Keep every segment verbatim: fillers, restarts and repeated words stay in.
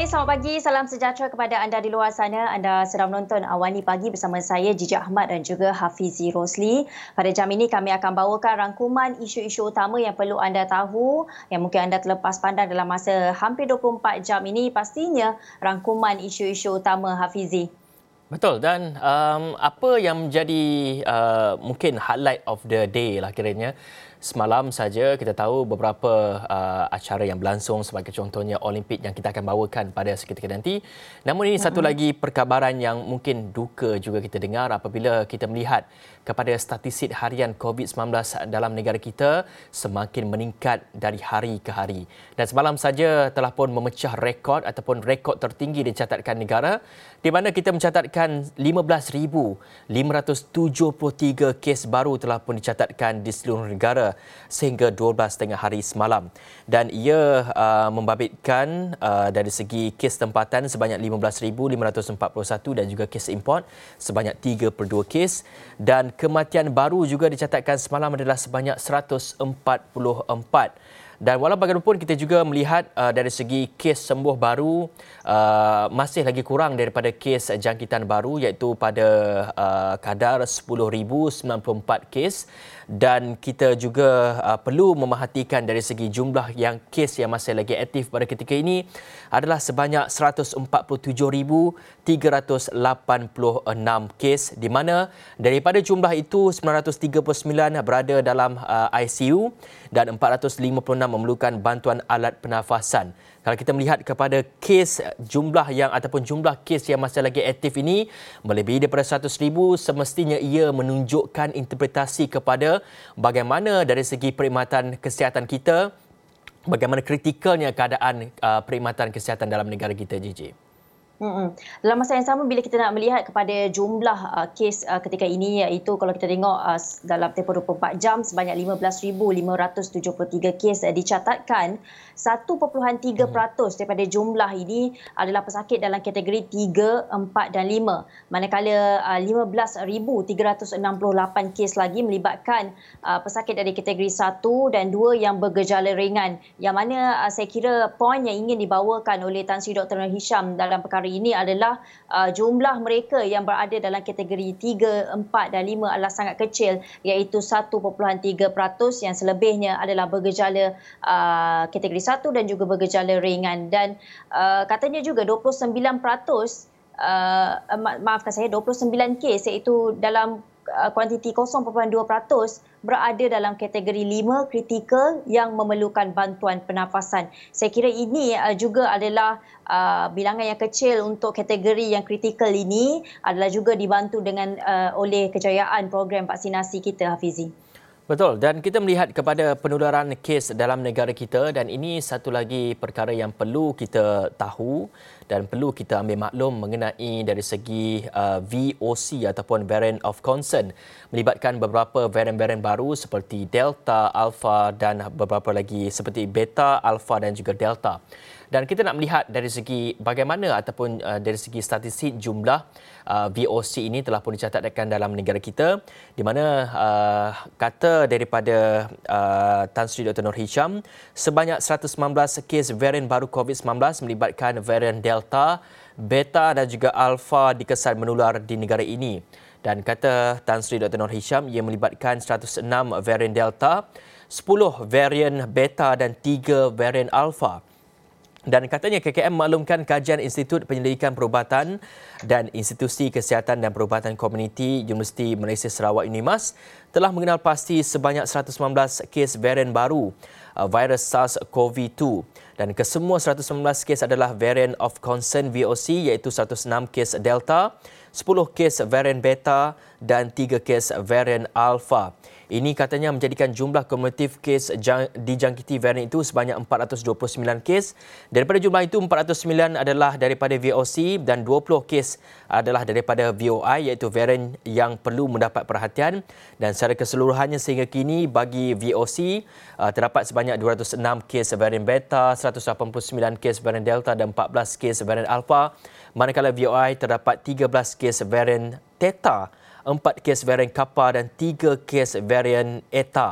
Hai, selamat pagi. Salam sejahtera kepada anda di luar sana. Anda sedang menonton Awani Pagi bersama saya, Jijak Ahmad dan juga Hafizi Rosli. Pada jam ini kami akan bawakan rangkuman isu-isu utama yang perlu anda tahu, yang mungkin anda terlepas pandang dalam masa hampir dua puluh empat jam ini. Pastinya rangkuman isu-isu utama, Hafizi. Betul, dan um, apa yang menjadi uh, mungkin highlight of the day lah kiranya. Semalam saja kita tahu beberapa uh, acara yang berlangsung, sebagai contohnya Olimpik yang kita akan bawakan pada seketika nanti. Namun ini satu lagi perkabaran yang mungkin duka juga kita dengar apabila kita melihat kepada statistik harian covid sembilan belas dalam negara kita semakin meningkat dari hari ke hari. Dan semalam saja telah pun memecah rekod ataupun rekod tertinggi dicatatkan negara, di mana kita mencatatkan lima belas ribu lima ratus tujuh puluh tiga kes baru telah pun dicatatkan di seluruh negara sehingga dua belas tengah hari semalam. Dan ia uh, membabitkan uh, dari segi kes tempatan sebanyak lima belas ribu lima ratus empat puluh satu dan juga kes import sebanyak tiga puluh dua kes. Dan kematian baru juga dicatatkan semalam adalah sebanyak seratus empat puluh empat. Dan walau bagaimanapun kita juga melihat uh, dari segi kes sembuh baru uh, masih lagi kurang daripada kes jangkitan baru, iaitu pada uh, kadar sepuluh ribu sembilan puluh empat kes. Dan kita juga uh, perlu memerhatikan dari segi jumlah yang kes yang masih lagi aktif pada ketika ini adalah sebanyak seratus empat puluh tujuh ribu tiga ratus lapan puluh enam kes, di mana daripada jumlah itu sembilan ratus tiga puluh sembilan berada dalam uh, I C U dan empat ratus lima puluh enam memerlukan bantuan alat pernafasan. Kalau kita melihat kepada kes jumlah yang ataupun jumlah kes yang masih lagi aktif ini melebihi daripada seratus ribu, semestinya ia menunjukkan interpretasi kepada bagaimana dari segi perkhidmatan kesihatan kita, bagaimana kritikalnya keadaan uh, perkhidmatan kesihatan dalam negara kita, J J. Hmm. Dalam masa yang sama, bila kita nak melihat kepada jumlah uh, kes uh, ketika ini, iaitu kalau kita tengok uh, dalam tempoh dua puluh empat jam sebanyak lima belas ribu lima ratus tujuh puluh tiga kes uh, dicatatkan, satu perpuluhan tiga peratus daripada jumlah ini adalah pesakit dalam kategori tiga, empat dan lima. Manakala uh, lima belas ribu tiga ratus enam puluh lapan kes lagi melibatkan uh, pesakit dari kategori satu dan dua yang bergejala ringan. Yang mana uh, saya kira poin yang ingin dibawakan oleh Tan Sri Doktor Nur Hisham dalam perkara ini adalah uh, jumlah mereka yang berada dalam kategori tiga, empat dan lima adalah sangat kecil, iaitu satu perpuluhan tiga peratus, yang selebihnya adalah bergejala uh, kategori satu dan juga bergejala ringan. Dan uh, katanya juga dua puluh sembilan peratus, uh, ma- maafkan saya, dua puluh sembilan kes, iaitu dalam uh, kuantiti kosong perpuluhan dua peratus berada dalam kategori lima kritikal yang memerlukan bantuan pernafasan. Saya kira ini uh, juga adalah uh, bilangan yang kecil untuk kategori yang kritikal ini, adalah juga dibantu dengan uh, oleh kejayaan program vaksinasi kita, Hafizi. Betul, dan kita melihat kepada penularan kes dalam negara kita, dan ini satu lagi perkara yang perlu kita tahu dan perlu kita ambil maklum mengenai dari segi uh, V O C ataupun variant of concern, melibatkan beberapa varian-varian baru seperti Delta, Alpha dan beberapa lagi seperti Beta, Alpha dan juga Delta. Dan kita nak melihat dari segi bagaimana ataupun uh, dari segi statistik jumlah uh, V O C ini telah pun dicatatkan dalam negara kita, di mana uh, kata daripada uh, Tan Sri Doktor Nur Hisham, sebanyak seratus sembilan belas kes varian baru covid sembilan belas melibatkan varian Delta, Beta dan juga Alpha dikesan menular di negara ini. Dan kata Tan Sri Doktor Nur Hisham, ia melibatkan seratus enam varian Delta, sepuluh varian Beta dan tiga varian Alpha. Dan katanya K K M maklumkan kajian Institut Penyelidikan Perubatan dan Institusi Kesihatan dan Perubatan Komuniti Universiti Malaysia Sarawak UNIMAS telah mengenal pasti sebanyak seratus sembilan belas kes varian baru uh, virus SARS-CoV dua. Dan kesemua seratus sembilan belas kes adalah variant of concern V O C, iaitu seratus enam kes Delta, sepuluh kes varian Beta dan tiga kes varian Alpha. Ini katanya menjadikan jumlah kumulatif kes jang, dijangkiti varian itu sebanyak empat ratus dua puluh sembilan kes. Daripada jumlah itu, empat ratus sembilan adalah daripada V O C dan dua puluh kes adalah daripada V O I, iaitu varian yang perlu mendapat perhatian. Dan secara keseluruhannya sehingga kini bagi V O C uh, terdapat sebanyak dua ratus enam kes varian Beta, seratus lapan puluh sembilan kes varian Delta dan empat belas kes varian Alpha. Manakala V O I terdapat tiga belas kes varian Theta, empat kes varian Kappa dan tiga kes varian Eta.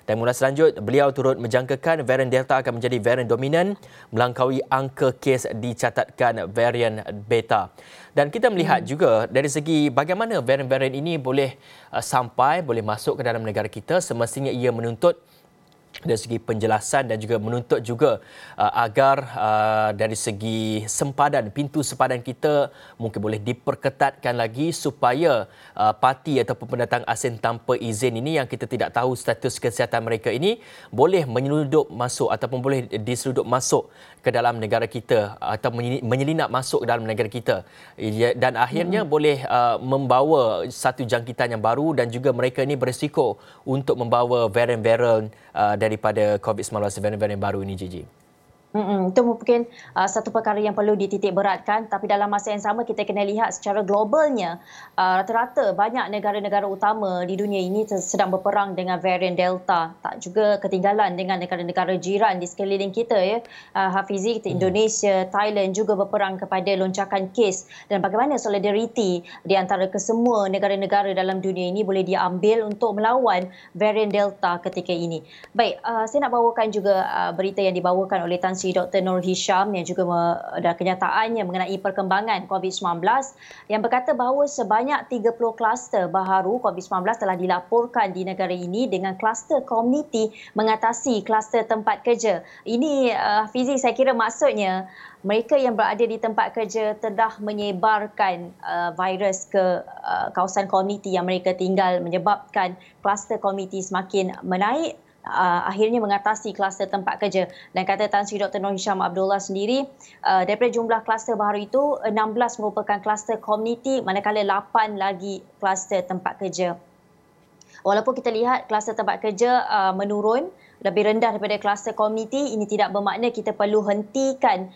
Dan mula selanjut, beliau turut menjangkakan varian Delta akan menjadi varian dominan melangkaui angka kes dicatatkan varian Beta. Dan kita melihat hmm. juga dari segi bagaimana varian-varian ini boleh uh, sampai, boleh masuk ke dalam negara kita, semestinya ia menuntut dari segi penjelasan dan juga menuntut juga uh, agar uh, dari segi sempadan, pintu sempadan kita mungkin boleh diperketatkan lagi supaya uh, parti ataupun pendatang asing tanpa izin ini yang kita tidak tahu status kesihatan mereka ini boleh menyeludup masuk ataupun boleh diseludup masuk ke dalam negara kita atau menyelinap masuk ke dalam negara kita dan akhirnya hmm. boleh uh, membawa satu jangkitan yang baru dan juga mereka ini berisiko untuk membawa varian-varian uh, daripada COVID sembilan belas varian-varian baru ini, Gigi. Hmm, itu mungkin uh, satu perkara yang perlu dititik beratkan, tapi dalam masa yang sama kita kena lihat secara globalnya uh, rata-rata banyak negara-negara utama di dunia ini sedang berperang dengan varian Delta, tak juga ketinggalan dengan negara-negara jiran di sekeliling kita ya. Uh, Hafizi, kita Indonesia, hmm. Thailand juga berperang kepada lonjakan kes dan bagaimana solidariti di antara kesemua negara-negara dalam dunia ini boleh diambil untuk melawan varian Delta ketika ini. Baik, uh, saya nak bawakan juga uh, berita yang dibawakan oleh Tan Sri Doktor Nur Hisham yang juga ada kenyataannya mengenai perkembangan COVID sembilan belas yang berkata bahawa sebanyak tiga puluh kluster baharu COVID sembilan belas telah dilaporkan di negara ini dengan kluster komuniti mengatasi kluster tempat kerja. Ini uh, Fizi, saya kira maksudnya mereka yang berada di tempat kerja telah menyebarkan uh, virus ke uh, kawasan komuniti yang mereka tinggal menyebabkan kluster komuniti semakin menaik. Uh, akhirnya mengatasi kluster tempat kerja. Dan kata Tan Sri Doktor Nur Hisham Abdullah sendiri, uh, daripada jumlah kluster baru itu, enam belas merupakan kluster komuniti, manakala lapan lagi kluster tempat kerja. Walaupun kita lihat kluster tempat kerja uh, menurun, lebih rendah daripada kluster komuniti, ini tidak bermakna kita perlu hentikan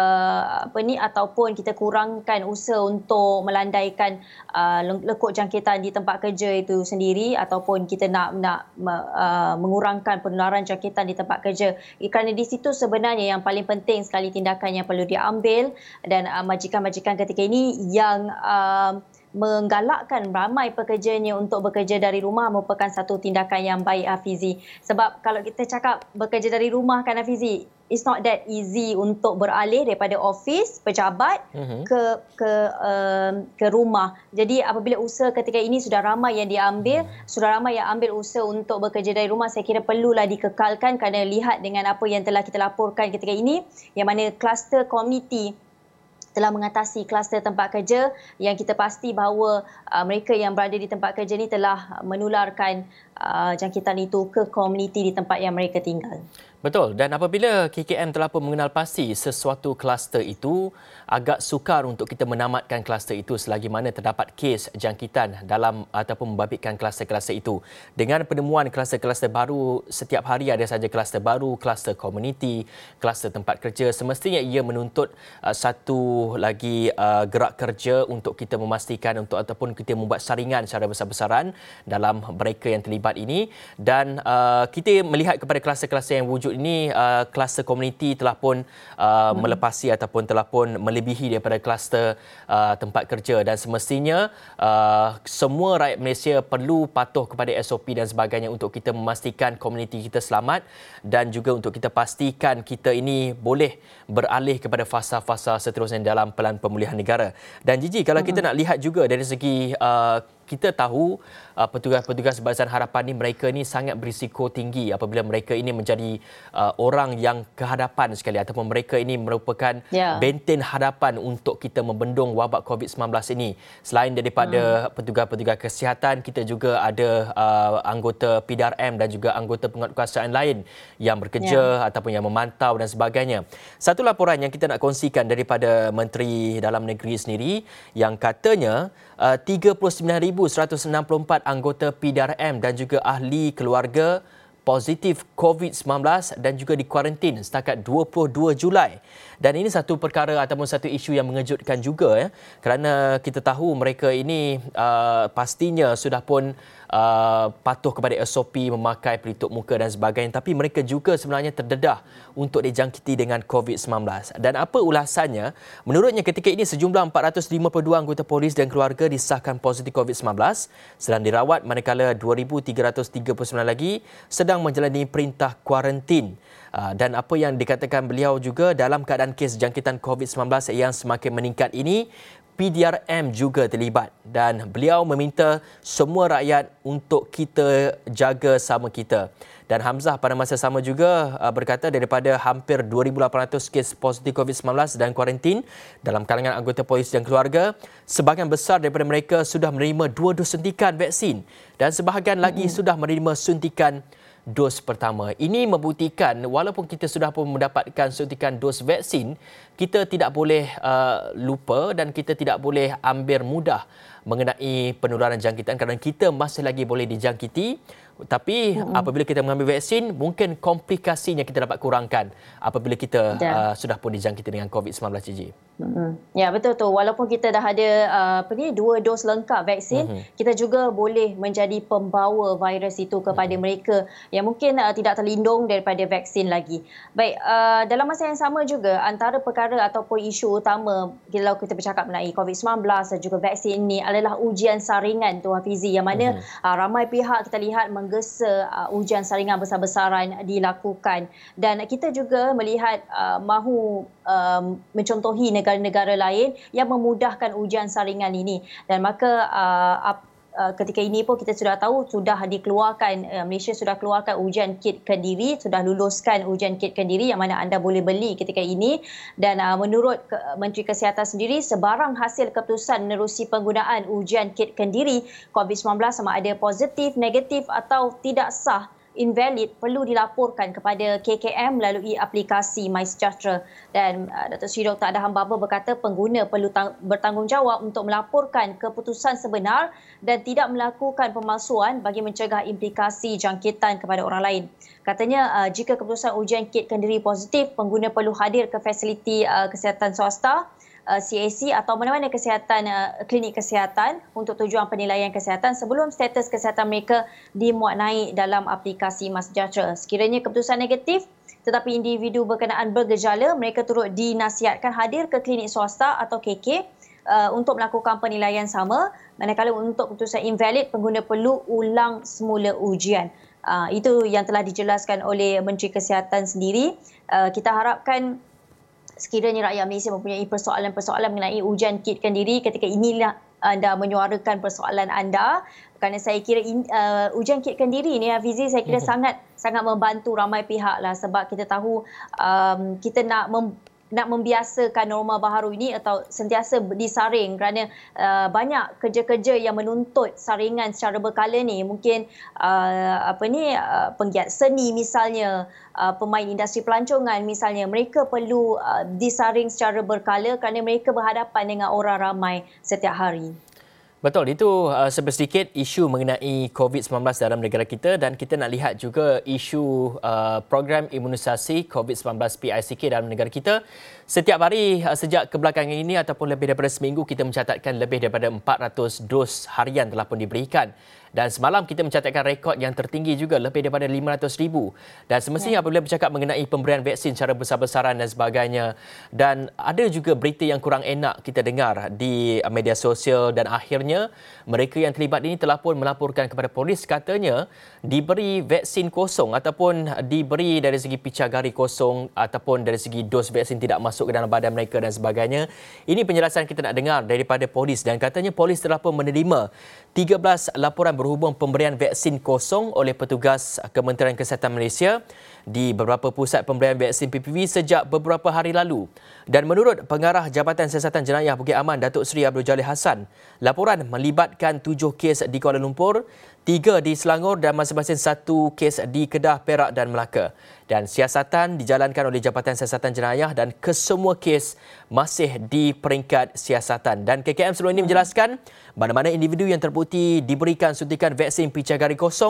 uh, apa ni ataupun kita kurangkan usaha untuk melandaikan uh, lekuk jangkitan di tempat kerja itu sendiri ataupun kita nak nak uh, mengurangkan penularan jangkitan di tempat kerja. Kerana di situ sebenarnya yang paling penting sekali tindakan yang perlu diambil dan uh, majikan-majikan ketika ini yang uh, menggalakkan ramai pekerjanya untuk bekerja dari rumah merupakan satu tindakan yang baik, Hafizi. Sebab kalau kita cakap bekerja dari rumah kan, Hafizi, it's not that easy untuk beralih daripada office pejabat uh-huh. ke ke uh, ke rumah. Jadi apabila usaha ketika ini sudah ramai yang diambil, uh-huh. sudah ramai yang ambil usaha untuk bekerja dari rumah, saya kira perlulah dikekalkan kerana lihat dengan apa yang telah kita laporkan ketika ini, yang mana kluster komuniti telah mengatasi kluster tempat kerja yang kita pasti bahawa uh, mereka yang berada di tempat kerja ini telah menularkan uh, jangkitan itu ke komuniti di tempat yang mereka tinggal. Betul, dan apabila K K M telah pun mengenal pasti sesuatu kluster itu, agak sukar untuk kita menamatkan kluster itu selagi mana terdapat kes jangkitan dalam ataupun membabitkan kluster-kluster itu. Dengan penemuan kluster-kluster baru, setiap hari ada saja kluster baru, kluster komuniti, kluster tempat kerja, semestinya ia menuntut uh, satu lagi uh, gerak kerja untuk kita memastikan untuk ataupun kita membuat saringan secara besar-besaran dalam mereka yang terlibat ini dan uh, kita melihat kepada kluster-kluster yang wujud ini, uh, kluster komuniti telah pun uh, hmm. melepasi ataupun telah pun melebihi daripada kluster uh, tempat kerja dan semestinya uh, semua rakyat Malaysia perlu patuh kepada S O P dan sebagainya untuk kita memastikan komuniti kita selamat dan juga untuk kita pastikan kita ini boleh beralih kepada fasa-fasa seterusnya dalam pelan pemulihan negara. Dan Gigi, kalau hmm. kita nak lihat juga dari segi uh, kita tahu uh, petugas-petugas Barisan Harapan ni mereka ni sangat berisiko tinggi apabila mereka ini menjadi uh, orang yang kehadapan sekali ataupun mereka ini merupakan yeah. benten hadapan untuk kita membendung wabak COVID sembilan belas ini. Selain daripada hmm. petugas-petugas kesihatan, kita juga ada uh, anggota P D R M dan juga anggota penguatkuasaan lain yang bekerja yeah. ataupun yang memantau dan sebagainya. Satu laporan yang kita nak kongsikan daripada Menteri Dalam Negeri sendiri yang katanya uh, tiga puluh sembilan ribu seratus enam puluh empat anggota P D R M dan juga ahli keluarga positif COVID sembilan belas dan juga dikuarantin setakat dua puluh dua Julai. Dan ini satu perkara ataupun satu isu yang mengejutkan juga ya, kerana kita tahu mereka ini uh, pastinya sudah pun uh, patuh kepada S O P, memakai pelitup muka dan sebagainya, tapi mereka juga sebenarnya terdedah untuk dijangkiti dengan COVID sembilan belas. Dan apa ulasannya? Menurutnya ketika ini sejumlah empat ratus lima puluh dua anggota polis dan keluarga disahkan positif COVID sembilan belas sedang dirawat, manakala dua ribu tiga ratus tiga puluh sembilan lagi sedang menjalani perintah kuarantin. Dan apa yang dikatakan beliau juga, dalam keadaan kes jangkitan COVID sembilan belas yang semakin meningkat ini, P D R M juga terlibat dan beliau meminta semua rakyat untuk kita jaga sama kita. Dan Hamzah pada masa sama juga berkata daripada hampir dua ribu lapan ratus kes positif COVID sembilan belas dan kuarantin dalam kalangan anggota polis dan keluarga, sebahagian besar daripada mereka sudah menerima dua dos suntikan vaksin dan sebahagian lagi sudah menerima suntikan dos pertama. Ini membuktikan walaupun kita sudah pun mendapatkan suntikan dos vaksin, kita tidak boleh uh, lupa dan kita tidak boleh ambil mudah mengenai penularan jangkitan kerana kita masih lagi boleh dijangkiti. Tapi hmm. apabila kita mengambil vaksin, mungkin komplikasinya kita dapat kurangkan apabila kita uh, sudah pun dijangkiti dengan COVID sembilan belas, Cici. Hmm. Ya, betul tu. Walaupun kita dah ada uh, apa ni dua dos lengkap vaksin, hmm. kita juga boleh menjadi pembawa virus itu kepada hmm. mereka yang mungkin uh, tidak terlindung daripada vaksin lagi. Baik, uh, dalam masa yang sama juga antara perkara ataupun isu utama kalau kita bercakap mengenai COVID sembilan belas dan juga vaksin ini adalah ujian saringan tu, Hafizi, yang mana hmm. uh, ramai pihak kita lihat menggesa uh, ujian saringan besar-besaran dilakukan, dan kita juga melihat uh, mahu um, mencontohi negara-negara lain yang memudahkan ujian saringan ini. Dan maka uh, uh, ketika ini pun kita sudah tahu sudah dikeluarkan, uh, Malaysia sudah keluarkan ujian kit kendiri, sudah luluskan ujian kit kendiri yang mana anda boleh beli ketika ini. Dan uh, menurut ke, Menteri Kesihatan sendiri, sebarang hasil keputusan menerusi penggunaan ujian kit kendiri COVID sembilan belas sama ada positif, negatif atau tidak sah, invalid, perlu dilaporkan kepada K K M melalui aplikasi MySejahtera. Dan uh, Datuk Seri Doktor Adham Baba berkata pengguna perlu tang- bertanggungjawab untuk melaporkan keputusan sebenar dan tidak melakukan pemalsuan bagi mencegah implikasi jangkitan kepada orang lain. Katanya uh, jika keputusan ujian kit kendiri positif, pengguna perlu hadir ke fasiliti uh, kesihatan swasta, C A C atau mana-mana kesihatan, uh, klinik kesihatan untuk tujuan penilaian kesihatan sebelum status kesihatan mereka dimuat naik dalam aplikasi MySejahtera. Sekiranya keputusan negatif tetapi individu berkenaan bergejala, mereka turut dinasihatkan hadir ke klinik swasta atau K K uh, untuk melakukan penilaian sama. Manakala untuk keputusan invalid, pengguna perlu ulang semula ujian. Uh, itu yang telah dijelaskan oleh Menteri Kesihatan sendiri. Uh, kita harapkan sekiranya rakyat Malaysia mempunyai persoalan-persoalan mengenai ujian kit kendiri, ketika inilah anda menyuarakan persoalan anda, kerana saya kira in, uh, ujian kit kendiri ni, Hafizi, saya kira mm-hmm. sangat sangat membantu ramai pihak lah, sebab kita tahu um, kita nak mem, nak membiasakan norma baharu ini atau sentiasa disaring kerana uh, banyak kerja-kerja yang menuntut saringan secara berkala ni. Mungkin uh, apa ni uh, penggiat seni misalnya, uh, pemain industri pelancongan misalnya, mereka perlu uh, disaring secara berkala kerana mereka berhadapan dengan orang ramai setiap hari. Betul, itu uh, sedikit isu mengenai COVID sembilan belas dalam negara kita, dan kita nak lihat juga isu uh, program imunisasi COVID sembilan belas P I C K dalam negara kita. Setiap hari uh, sejak kebelakangan ini ataupun lebih daripada seminggu, kita mencatatkan lebih daripada empat ratus dos harian telah pun diberikan. Dan semalam kita mencatatkan rekod yang tertinggi juga, lebih daripada lima ratus ribu. Dan semestinya ya. apabila bercakap mengenai pemberian vaksin secara besar-besaran dan sebagainya, dan ada juga berita yang kurang enak kita dengar di media sosial, dan akhirnya mereka yang terlibat ini telah pun melaporkan kepada polis, katanya diberi vaksin kosong ataupun diberi dari segi picagari kosong ataupun dari segi dos vaksin tidak masuk ke dalam badan mereka dan sebagainya. Ini penjelasan kita nak dengar daripada polis, dan katanya polis telah pun menerima tiga belas laporan berhubung pemberian vaksin kosong oleh petugas Kementerian Kesihatan Malaysia di beberapa pusat pemberian vaksin P P V sejak beberapa hari lalu. Dan menurut Pengarah Jabatan Siasatan Jenayah Bukit Aman, Datuk Seri Abdul Jalil Hassan, laporan melibatkan tujuh kes di Kuala Lumpur, tiga di Selangor dan masing-masing satu kes di Kedah, Perak dan Melaka. Dan siasatan dijalankan oleh Jabatan Siasatan Jenayah dan kesemua kes masih di peringkat siasatan. Dan K K M sebelum ini menjelaskan mana-mana individu yang terbukti diberikan suntikan vaksin picagari kosong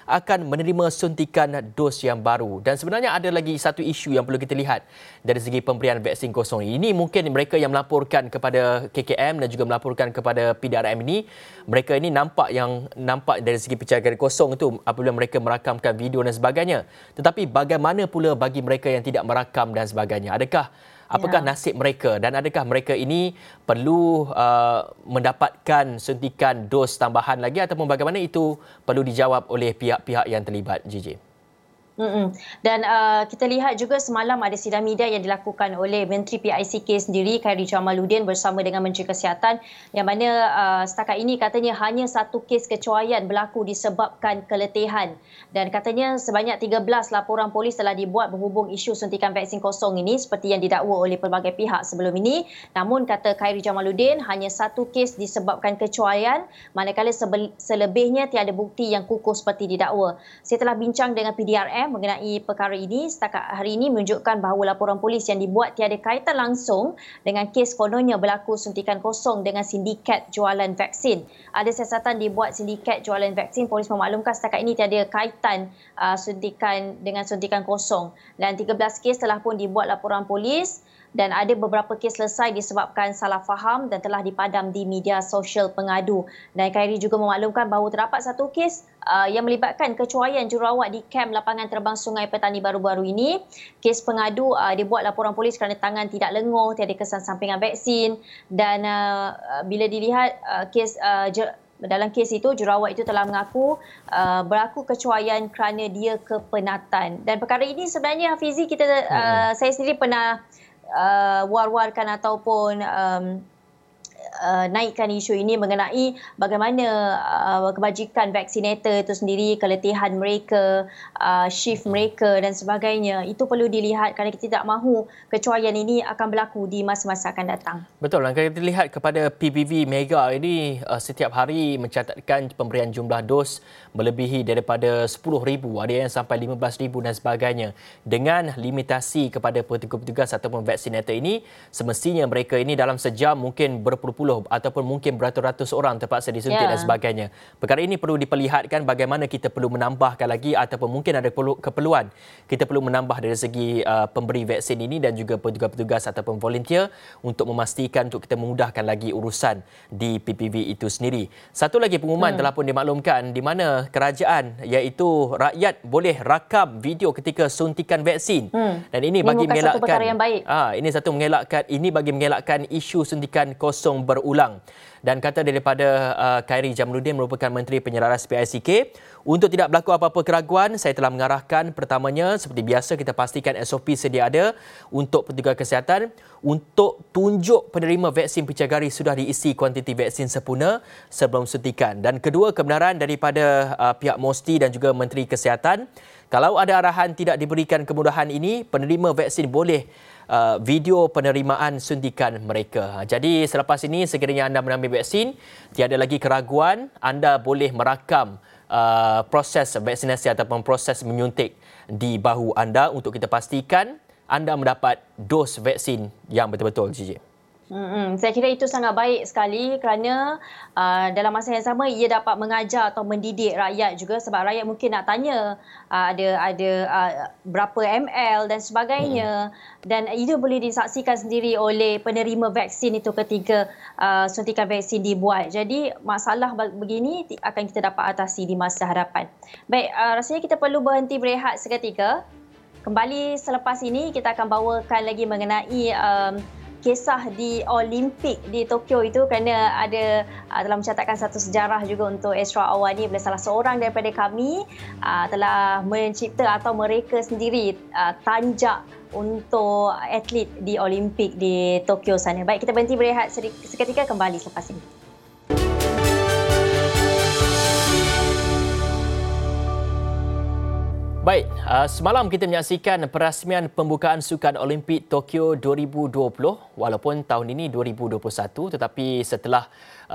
akan menerima suntikan dos yang baru. Dan sebenarnya ada lagi satu isu yang perlu kita lihat dari segi pemberian vaksin kosong ini. Ini mungkin mereka yang melaporkan kepada K K M dan juga melaporkan kepada P D R M ini, mereka ini nampak yang nampak dari segi penjagaan kosong itu apabila mereka merakamkan video dan sebagainya. Tetapi bagaimana pula bagi mereka yang tidak merakam dan sebagainya? Adakah Apakah ya. nasib mereka dan adakah mereka ini perlu uh, mendapatkan suntikan dos tambahan lagi ataupun bagaimana itu perlu dijawab oleh pihak-pihak yang terlibat, J J? Mm-mm. Dan uh, kita lihat juga semalam ada sidang media yang dilakukan oleh Menteri P I C K sendiri, Khairy Jamaluddin bersama dengan Menteri Kesihatan, yang mana uh, setakat ini katanya hanya satu kes kecuaian berlaku disebabkan keletihan. Dan katanya sebanyak tiga belas laporan polis telah dibuat berhubung isu suntikan vaksin kosong ini seperti yang didakwa oleh pelbagai pihak sebelum ini. Namun kata Khairy Jamaluddin, hanya satu kes disebabkan kecuaian, manakala selebihnya tiada bukti yang kukuh seperti didakwa. Saya telah bincang dengan P D R M mengenai perkara ini. Setakat hari ini menunjukkan bahawa laporan polis yang dibuat tiada kaitan langsung dengan kes kononnya berlaku suntikan kosong dengan sindiket jualan vaksin. Ada siasatan dibuat sindiket jualan vaksin. Polis memaklumkan setakat ini tiada kaitan uh, suntikan dengan suntikan kosong. Dan tiga belas kes telah pun dibuat laporan polis. Dan ada beberapa kes selesai disebabkan salah faham dan telah dipadam di media sosial pengadu. Dan Khairy juga memaklumkan bahawa terdapat satu kes uh, yang melibatkan kecuaian jururawat di kem lapangan terbang Sungai Petani baru-baru ini. Kes pengadu uh, dibuat laporan polis kerana tangan tidak lenguh, tiada kesan sampingan vaksin. Dan uh, bila dilihat uh, kes uh, dalam kes itu, jururawat itu telah mengaku uh, berlaku kecuaian kerana dia kepenatan. Dan perkara ini sebenarnya, Hafizi, kita uh, saya sendiri pernah Uh, war-warkan ataupun um, uh, naikkan isu ini mengenai bagaimana uh, kebajikan vaksinator itu sendiri, keletihan mereka, uh, shift mereka dan sebagainya. Itu perlu dilihat kerana kita tidak mahu kecuaian ini akan berlaku di masa-masa akan datang. Betul. Kalau kita lihat kepada P P V Mega ini uh, setiap hari mencatatkan pemberian jumlah dos melebihi daripada sepuluh ribu, ada yang sampai lima belas ribu dan sebagainya. Dengan limitasi kepada petugas-petugas ataupun vaksinator ini, semestinya mereka ini dalam sejam mungkin berpuluh-puluh ataupun mungkin beratus-ratus orang terpaksa disuntik yeah. dan sebagainya. Perkara ini perlu diperlihatkan bagaimana kita perlu menambahkan lagi ataupun mungkin ada keperluan kita perlu menambah dari segi uh, pemberi vaksin ini dan juga petugas-petugas ataupun volunteer untuk memastikan untuk kita memudahkan lagi urusan di P P V itu sendiri. Satu lagi pengumuman hmm. telah pun dimaklumkan di mana kerajaan iaitu rakyat boleh rakam video ketika suntikan vaksin. Hmm. Dan ini bagi ini mengelakkan satu perkara yang baik. Ah, ini satu mengelakkan ini bagi mengelakkan isu suntikan kosong berulang. Dan kata daripada uh, Khairy Jamaluddin merupakan Menteri Penyelaras P I C K, untuk tidak berlaku apa-apa keraguan, saya telah mengarahkan pertamanya seperti biasa kita pastikan S O P sedia ada untuk petugas kesihatan untuk tunjuk penerima vaksin pencegari sudah diisi kuantiti vaksin sempurna sebelum suntikan. Dan kedua, kebenaran daripada uh, pihak M O S T I dan juga Menteri Kesihatan, kalau ada arahan tidak diberikan kemudahan ini, penerima vaksin boleh Uh, video penerimaan suntikan mereka. Jadi selepas ini sekiranya anda menambil vaksin, tiada lagi keraguan, anda boleh merakam uh, proses vaksinasi ataupun proses menyuntik di bahu anda untuk kita pastikan anda mendapat dos vaksin yang betul-betul, J J. Hmm, saya kira itu sangat baik sekali kerana uh, dalam masa yang sama ia dapat mengajar atau mendidik rakyat juga, sebab rakyat mungkin nak tanya uh, ada ada uh, berapa ml dan sebagainya. Hmm. Dan itu boleh disaksikan sendiri oleh penerima vaksin itu ketika uh, suntikan vaksin dibuat. Jadi masalah begini akan kita dapat atasi di masa hadapan. Baik, uh, rasanya kita perlu berhenti berehat seketika. Kembali selepas ini kita akan bawakan lagi mengenai um, kisah di Olimpik di Tokyo itu, kerana ada uh, telah mencatatkan satu sejarah juga untuk Esra Awani bila salah seorang daripada kami uh, telah mencipta atau mereka sendiri uh, tanjak untuk atlet di Olimpik di Tokyo sana. Baik, kita berhenti berehat seketika, kembali selepas ini. Baik, uh, semalam kita menyaksikan perasmian pembukaan Sukan Olimpik Tokyo dua ribu dua puluh walaupun tahun ini dua ribu dua puluh satu tetapi setelah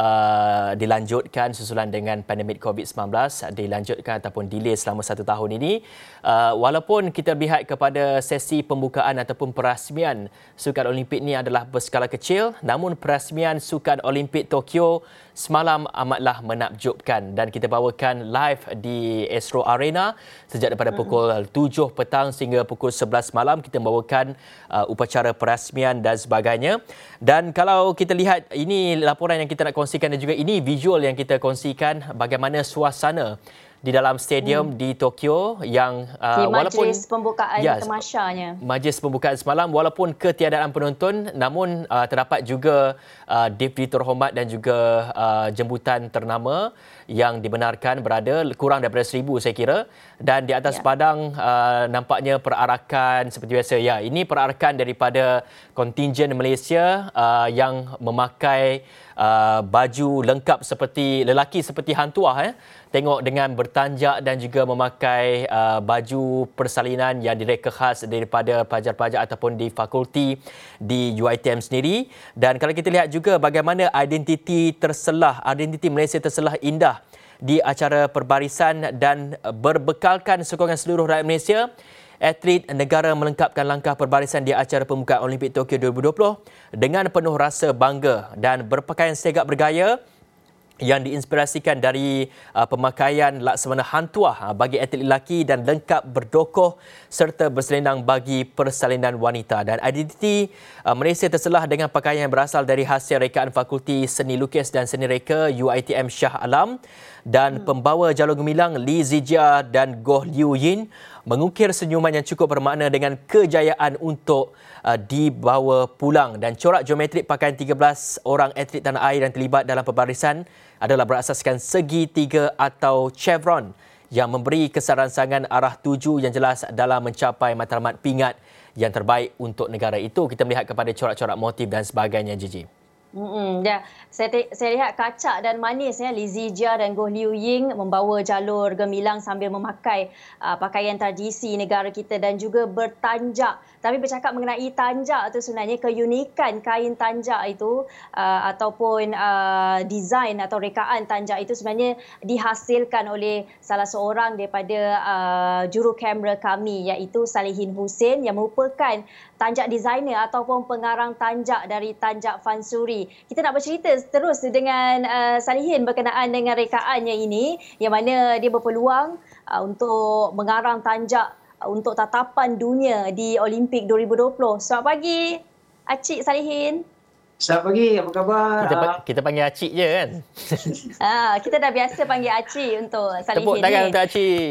uh, dilanjutkan susulan dengan pandemik covid sembilan belas dilanjutkan ataupun delay selama satu tahun ini uh, walaupun kita lihat kepada sesi pembukaan ataupun perasmian Sukan Olimpik ini adalah berskala kecil namun perasmian Sukan Olimpik Tokyo semalam amatlah menakjubkan dan kita bawakan live di Astro Arena sejak daripada pukul tujuh petang sehingga pukul sebelas malam kita membawakan uh, upacara perasmian dan sebagainya. Dan kalau kita lihat ini laporan yang kita nak kongsikan dan juga ini visual yang kita kongsikan bagaimana suasana di dalam stadium hmm. di Tokyo yang uh, di walaupun majlis pembukaan yes, temasyanya. Majlis pembukaan semalam walaupun ketiadaan penonton namun uh, terdapat juga uh, difti terhormat dan juga uh, jemputan ternama yang dibenarkan berada kurang daripada seribu saya kira dan di atas ya. padang uh, nampaknya perarakan seperti biasa ya ini perarakan daripada kontingen Malaysia uh, yang memakai uh, baju lengkap seperti lelaki seperti hantuah eh tengok dengan bertanjak dan juga memakai uh, baju persalinan yang direka khas daripada pelajar-pelajar ataupun di fakulti di U I T M sendiri. Dan kalau kita lihat juga bagaimana identiti terselah, identiti Malaysia terselah indah di acara perbarisan dan berbekalkan sokongan seluruh rakyat Malaysia, atlet negara melengkapkan langkah perbarisan di acara pembukaan Olimpik Tokyo dua ribu dua puluh dengan penuh rasa bangga dan berpakaian segak bergaya yang diinspirasikan dari uh, pemakaian laksamana hantuah uh, bagi atlet lelaki dan lengkap berdokoh serta berselendang bagi persalinan wanita. Dan identiti uh, Malaysia terselah dengan pakaian yang berasal dari hasil rekaan Fakulti Seni Lukis dan Seni Reka U I T M Shah Alam dan hmm. pembawa jalur gemilang Lee Zijia dan Goh Liu Yin mengukir senyuman yang cukup bermakna dengan kejayaan untuk uh, dibawa pulang. Dan corak geometrik pakaian tiga belas orang atlet tanah air yang terlibat dalam pembarisan adalah berasaskan segi tiga atau chevron yang memberi kesan rangsangan arah tuju yang jelas dalam mencapai matlamat pingat yang terbaik untuk negara itu. Kita melihat kepada corak-corak motif dan sebagainya, Gigi. Hmm, ya. Saya, te- saya lihat kacak dan manis ya, Lee Zijia dan Goh Liu Ying membawa jalur gemilang sambil memakai uh, pakaian tradisi negara kita dan juga bertanjak. Tapi bercakap mengenai tanjak tu sebenarnya keunikan kain tanjak itu uh, ataupun uh, desain atau rekaan tanjak itu sebenarnya dihasilkan oleh salah seorang daripada uh, juru kamera kami iaitu Salihin Hussein yang merupakan tanjak designer ataupun pengarang tanjak dari Tanjak Fansuri. Kita nak bercerita terus dengan uh, Salihin berkenaan dengan rekaannya ini yang mana dia berpeluang uh, untuk mengarang tanjak uh, untuk tatapan dunia di Olimpik dua ribu dua puluh. Selamat pagi, Acik Salihin. Selamat pagi, apa khabar? Kita, kita panggil Acik je kan? Ah, kita dah biasa panggil Acik untuk Salihin. Tepuk tangan untuk Acik.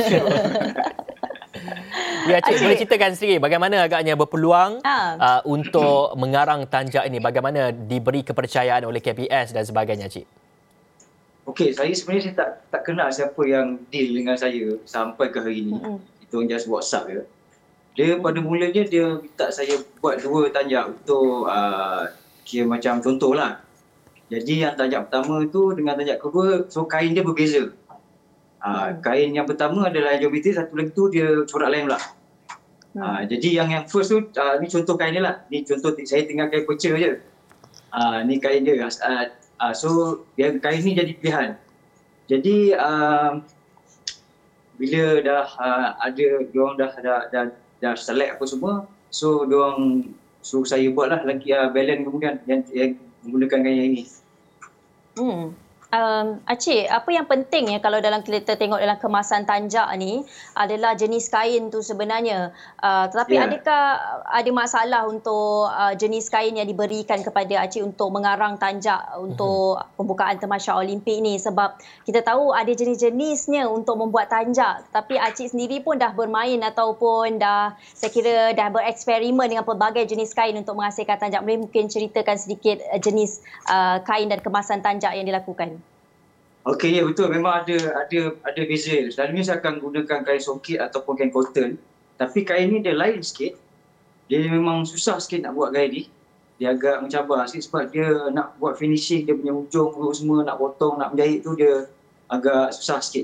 Ya, Cik, boleh ceritakan sedikit bagaimana agaknya berpeluang ha. uh, untuk mengarang tanjak ini, bagaimana diberi kepercayaan oleh K P S dan sebagainya, Cik? Okey, saya sebenarnya saya tak tak kenal siapa yang deal dengan saya sampai ke hari ini. Mm-hmm. Itu just WhatsApp je. Dia pada mulanya dia minta saya buat dua tanjak untuk uh, kira macam contohlah. Jadi yang tanjak pertama tu dengan tanjak kedua, so kain dia berbeza. Uh, hmm. Kain yang pertama adalah geometri, satu lagi tu dia corak lain pula. Hmm. Uh, jadi yang yang first tu, uh, ni contoh kain dia lah. Ni contoh saya tinggal kain perca je. Uh, ni kain dia. Uh, uh, so dia, kain ni jadi pilihan. Jadi uh, bila dah uh, ada, diorang dah, dah, dah, dah select apa semua. So diorang suruh saya buat lah lagi uh, balance kemudian yang, yang menggunakan kain yang ini. Hmm. Um, Acik, apa yang penting ya kalau dalam kita tengok dalam kemasan tanjak ni adalah jenis kain tu sebenarnya. Uh, tetapi yeah. adakah ada masalah untuk uh, jenis kain yang diberikan kepada Acik untuk mengarang tanjak untuk uh-huh. pembukaan Tamasya Olimpik ni? Sebab kita tahu ada jenis-jenisnya untuk membuat tanjak. Tapi Acik sendiri pun dah bermain ataupun dah saya kira dah bereksperimen dengan pelbagai jenis kain untuk menghasilkan tanjak. Boleh mungkin ceritakan sedikit uh, jenis uh, kain dan kemasan tanjak yang dilakukan? Okey, ya betul. Memang ada ada ada beza. Selalunya saya akan gunakan kain songkit ataupun kain cotton. Tapi kain ni dia lain sikit. Dia memang susah sikit nak buat kain ni. Dia agak mencabar sikit sebab dia nak buat finishing, dia punya hujung semua nak potong, nak menjahit tu dia agak susah sikit.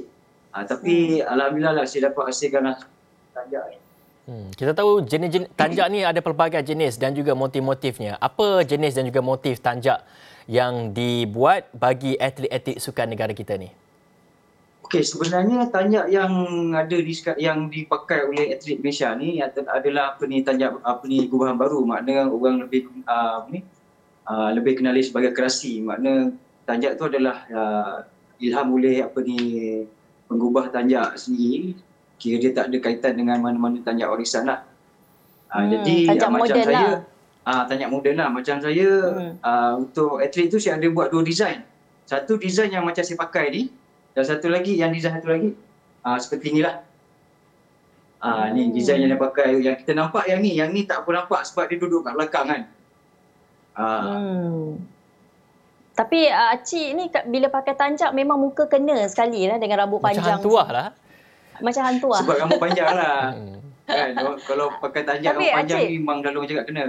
Uh, tapi hmm. Alhamdulillah lah saya dapat hasilkan lah tanjak ni. Hmm, kita tahu jenis-jenis tanjak ni ada pelbagai jenis dan juga motif-motifnya. Apa jenis dan juga motif tanjak yang dibuat bagi atlet-atlet sukan negara kita ni? Okey, sebenarnya tanjak yang ada di yang dipakai oleh atlet Malaysia ni adalah apa ni tanjak apa ni gubahan baru, makna orang lebih uh, apa ni uh, lebih kenali sebagai kerasi. Makna tanjak tu adalah uh, ilham oleh apa ni penggubah tanjak sendiri. Kira dia tak ada kaitan dengan mana-mana tanjak warisan lah. Uh, hmm, jadi uh, macam saya lah. uh, tanjak moden lah. Macam saya hmm. uh, untuk atlet tu saya ada buat dua design. Satu design yang macam saya pakai ni. Dan satu lagi, yang design satu lagi, uh, seperti inilah. Uh, hmm. Ni design yang dia pakai. Yang kita nampak yang ni, yang ni tak apa nampak sebab dia duduk kat belakang kan. Uh. Hmm. Tapi uh, Acik ni bila pakai tanjak memang muka kena sekali lah dengan rambut macam panjang. Macam hantuah lah. Macam hantuah. Sebab rambut panjang lah. Kan, kalau pakai tanjak rambut panjang Acik, ni memang dah cakap kena.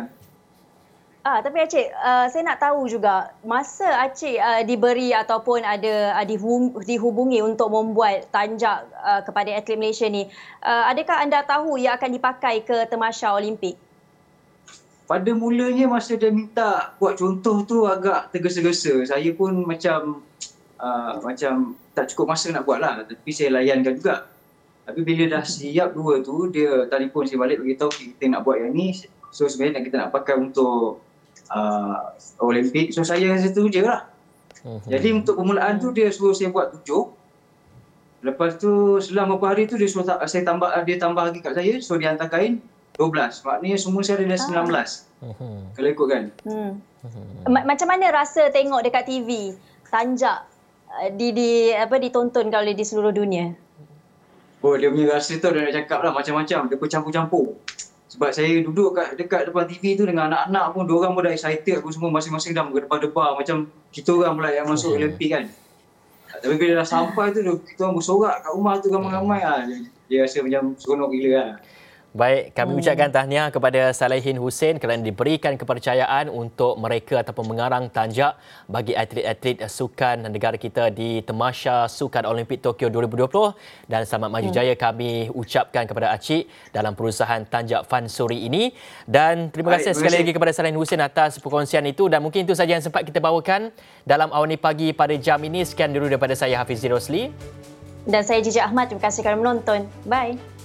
Ah, tapi Acik, uh, saya nak tahu juga masa Acik uh, diberi ataupun ada uh, dihubungi untuk membuat tanjak uh, kepada atlet Malaysia ni, uh, adakah anda tahu ia akan dipakai ke Tamasya Olimpik? Pada mulanya masa dia minta buat contoh tu agak tergesa-gesa. Saya pun macam uh, macam tak cukup masa nak buat lah. Tapi saya layankan juga. Tapi bila dah siap dua tu, dia telefon saya balik beritahu kita nak buat yang ni. So sebenarnya kita nak pakai untuk Uh, Olimpik. So saya situ je lah. Uh-huh. Jadi untuk permulaan tu dia suruh saya buat tujuh. Lepas tu selang beberapa hari tu dia suruh saya tambah, dia tambah lagi kat saya. So dia hantar kain dua belas. Maknanya semua saya ada sembilan belas. Uh-huh. Kalau ikutkan. Hmm. Uh-huh. Macam mana rasa tengok dekat T V tanjak uh, di di apa ditonton oleh di seluruh dunia? Oh, dia punya rasa tu dah nak cakap lah macam-macam. Dia bercampur-campur. Sebab saya duduk kat, dekat depan T V tu dengan anak-anak pun, diorang pun dah excited pun semua, masing-masing dah berdebar-debar macam kita orang pula yang masuk hmm. Olimpik kan. Tapi bila dah sampai tu, kita orang bersorak kat rumah tu ramai-ramai lah. Dia, dia rasa macam seronok gila lah. Baik, kami hmm. ucapkan tahniah kepada Salihin Hussein kerana diberikan kepercayaan untuk mereka ataupun mengarang tanjak bagi atlet-atlet sukan negara kita di Tamasya Sukan Olimpik Tokyo dua ribu dua puluh, dan selamat maju jaya hmm. kami ucapkan kepada Acik dalam perusahaan tanjak Fansuri ini. Dan terima kasih Baik, sekali terima kasih. lagi kepada Salihin Hussein atas perkongsian itu, dan mungkin itu saja yang sempat kita bawakan dalam Awani Pagi pada jam ini. Sekian dulu daripada saya, Hafiz Rosli. Dan saya Jijak Ahmad. Terima kasih kerana menonton. Bye.